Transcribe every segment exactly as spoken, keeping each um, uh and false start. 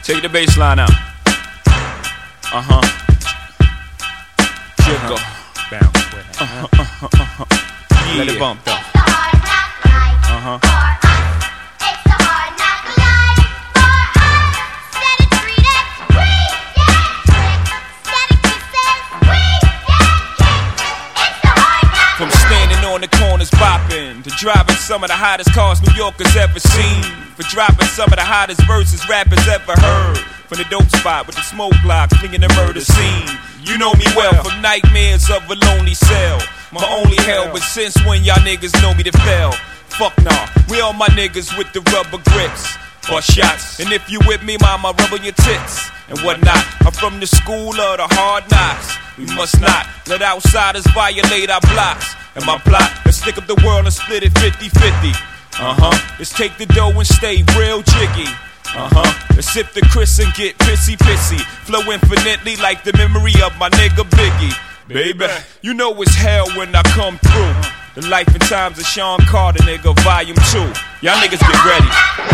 Take the bass line out. Uh-huh. Jiggle. Uh-huh. Bounce with it. Uh-huh, uh-huh, uh-huh. Yeah. Let it bump though. Uh-huh. From standing on the corners bopping to driving some of the hottest cars New Yorkers ever seen, for dropping some of the hottest verses rappers ever heard, from the dope spot with the smoke block flinging the murder scene. You know me well from nightmares of a lonely cell, my only hell. But since when y'all niggas know me to fail? Fuck nah, we all my niggas with the rubber grips or shots. And if you with me, mama, rub on your tits and whatnot. I'm from the school of the hard knocks. We must not let outsiders violate our blocks. And my plot is stick up the world and split it fifty-fifty. Uh-huh. Let's take the dough and stay real jiggy. Uh-huh. Let's sip the Chris and get pissy pissy. Flow infinitely like the memory of my nigga Biggie. Baby, you know it's hell when I come through. The life and times of Sean Carter, nigga, volume two. Y'all niggas get ready.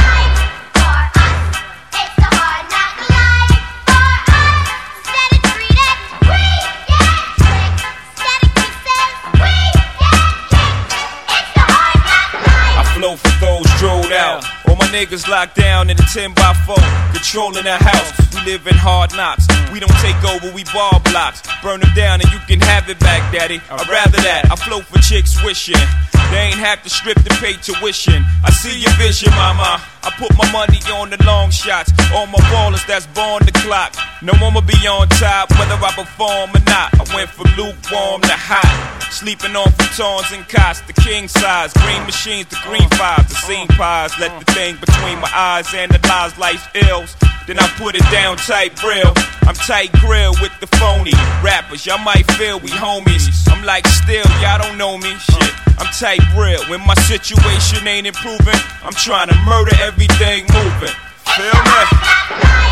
Flow for those drilled out. All my niggas locked down in a ten by four, controlling the house. We live in hard knocks. We don't take over, we ball blocks. Burn them down and you can have it back, daddy. I'd rather that. I flow for chicks wishing they ain't have to strip to pay tuition. I see your vision, mama. I put my money on the long shots. All my ballers that's born the clock. No one will be on top, whether I perform or not. I went from lukewarm to hot. Sleeping on futons and cots, the king size. Green machines, the green fives, the scene pies. Let the thing between my eyes analyze life's ills. Then I put it down tight real. I'm tight grill with the phony rappers. Y'all might feel we homies. I'm like still, y'all don't know me. Shit, I'm tight real. When my situation ain't improving, I'm trying to murder everything moving. Feel me?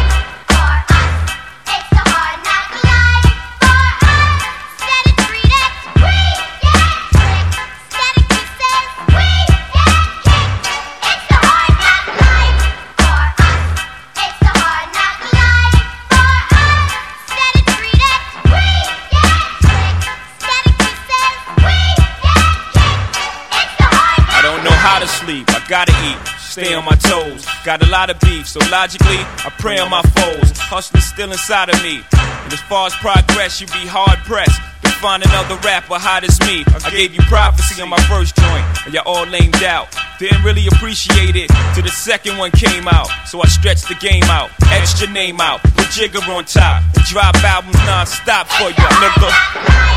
To sleep, I gotta eat, stay on my toes. Got a lot of beef, so logically I pray on my foes. Hustling still inside of me, and as far as progress, you be hard pressed to find another rapper hot as me. I gave you prophecy on my first joint, and y'all all lamed out. Didn't really appreciate it till the second one came out, so I stretched the game out, etched your name out, put Jigger on top, and drop albums non-stop for ya, nigga.